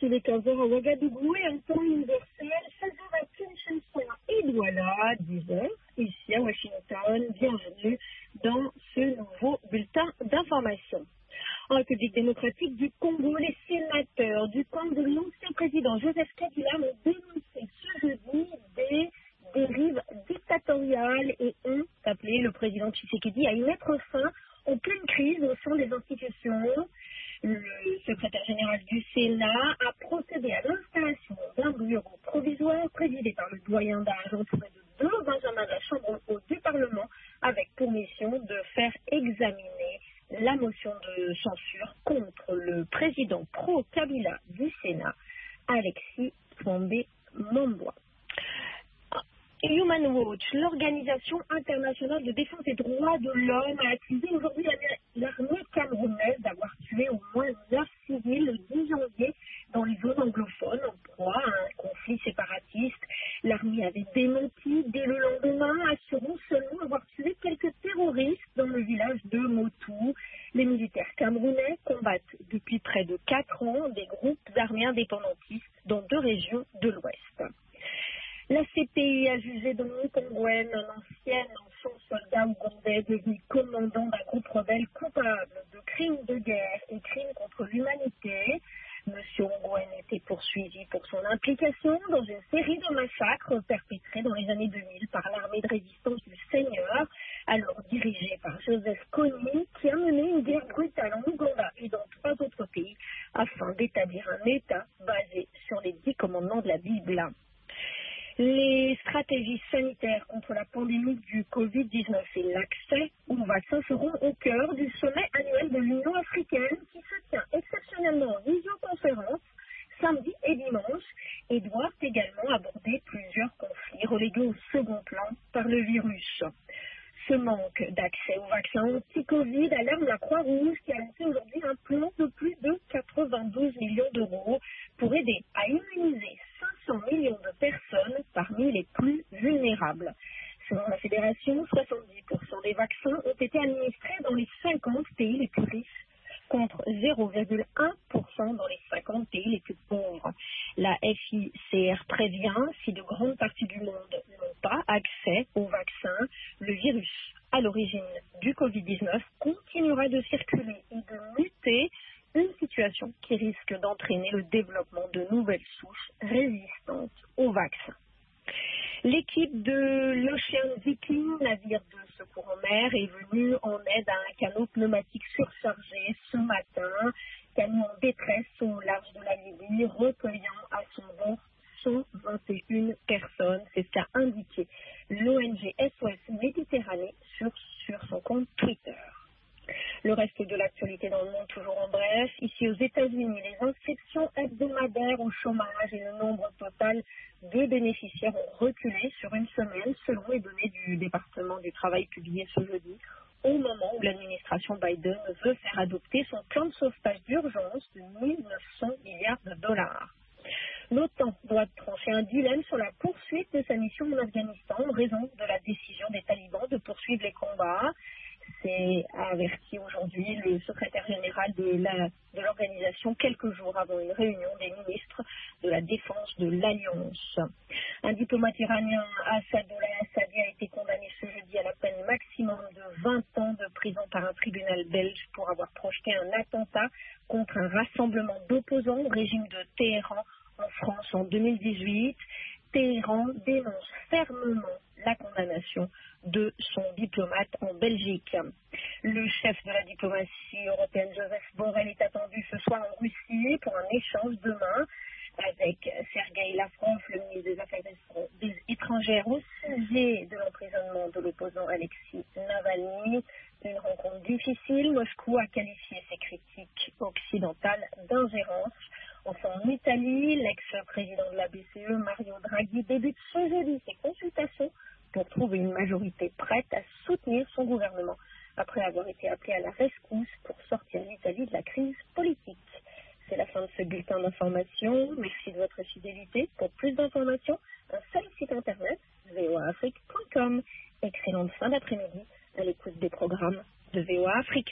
il est 15 heures à Ouagadougou et un temps universel, 16 heures à Kinshasa et Douala, 10 heures ici à Washington. Bienvenue dans ce nouveau bulletin d'information. En République démocratique du Congo, les sénateurs du camp de l'ancien président Joseph Kabila ont dénoncé ce jeudi des dérives dictatoriales et ont appelé le président Tshisekedi à y mettre fin en pleine crise au sein des institutions. Le secrétaire général du Sénat a procédé à l'installation d'un bureau provisoire présidé par le doyen d'âge entouré de 2 benjamins de la Chambre haute du Parlement avec pour mission de faire examiner la motion de censure contre le président pro-Kabila du Sénat, Alexis Twombe-Momboa. Human Watch, l'organisation internationale de défense des droits de l'homme, a accusé aujourd'hui l'armée camerounaise d'avoir tué au moins 9 civils le 10 janvier dans les zones anglophones en proie à un conflit séparatiste. L'armée avait démenti dès le lendemain, assurant seulement avoir tué quelques terroristes dans le village de Motou. Les militaires camerounais combattent depuis près de 4 ans des groupes armés indépendantistes dans 2 régions de l'Ouest. La CPI a jugé Dominique Ongwen, un ancien enfant soldat ougandais devenu commandant d'un groupe rebelle coupable de crimes de guerre et crimes contre l'humanité. Monsieur Ongwen était poursuivi pour son implication dans une série de massacres perpétrés dans les années 2000 par l'armée de résistance du Seigneur, alors dirigée par Joseph Kony, qui a mené une guerre brutale en Ouganda et dans 3 autres pays afin d'établir un État basé sur les 10 commandements de la Bible. Les stratégies sanitaires contre la pandémie du Covid-19 et l'accès aux vaccins seront au cœur du sommet annuel de l'Union africaine qui se tient exceptionnellement en visioconférence samedi et dimanche et doivent également aborder plusieurs conflits relégués au second plan par le virus. Ce manque d'accès aux vaccins anti-Covid alarme la Croix-Rouge qui a lancé aujourd'hui un plan de plus de 92 millions d'euros pour aider à immuniser 500 millions de personnes parmi les plus vulnérables. Selon la Fédération, 70% des vaccins ont été administrés dans les 50 pays les plus riches, contre 0,1% dans les 50 pays les plus pauvres. La FICR prévient, si de grandes parties du monde n'ont pas accès aux vaccins, le virus à l'origine du Covid-19 continuera de circuler et de muter, une situation qui risque d'entraîner le développement de nouvelles souches résistantes aux vaccins. L'équipe de l'Ocean Viking, navire de secours en mer, est venue en aide à un canot pneumatique surchargé ce matin, canot en détresse au large de la Libye, recueillant à son bord 121 personnes. C'est ce qu'a indiqué l'ONG SOS Méditerranée sur son compte Twitter. Le reste de l'actualité dans le monde, toujours en bref. Ici aux États-Unis, les inscriptions hebdomadaires au chômage et le nombre total de bénéficiaires ont reculé sur une semaine, selon les données du département du travail publiées ce jeudi, au moment où l'administration Biden veut faire adopter son plan de sauvetage d'urgence de 1 900 milliards de dollars. L'OTAN doit trancher un dilemme sur la poursuite de sa mission en Afghanistan en raison de la décision des talibans de poursuivre les combats. C'est averti aujourd'hui le secrétaire général de l'organisation quelques jours avant une réunion des ministres de la Défense de l'Alliance. Un diplomate iranien, Assadollah Assadi, a été condamné ce jeudi à la peine maximum de 20 ans de prison par un tribunal belge pour avoir projeté un attentat contre un rassemblement d'opposants au régime de Téhéran en France en 2018. Téhéran dénonce fermement la condamnation de son diplomate en Belgique. Le chef de la diplomatie européenne, Joseph Borrell, est attendu ce soir en Russie pour un échange demain avec Sergueï Lavrov, le ministre des Affaires étrangères, au sujet de l'emprisonnement de l'opposant Alexis Navalny. Une rencontre difficile. Moscou a qualifié ses critiques occidentales d'ingérence. Enfin, en Italie, l'ex-président de la BCE, Mario Draghi, débute ce jeudi ses consultations pour trouver une majorité prête à soutenir son gouvernement après avoir été appelé à la rescousse pour sortir l'Italie de la crise politique. C'est la fin de ce bulletin d'information. Merci de votre fidélité. Pour plus d'informations, un seul site internet, voaafrique.com. Excellente fin d'après-midi à l'écoute des programmes de VOA Afrique.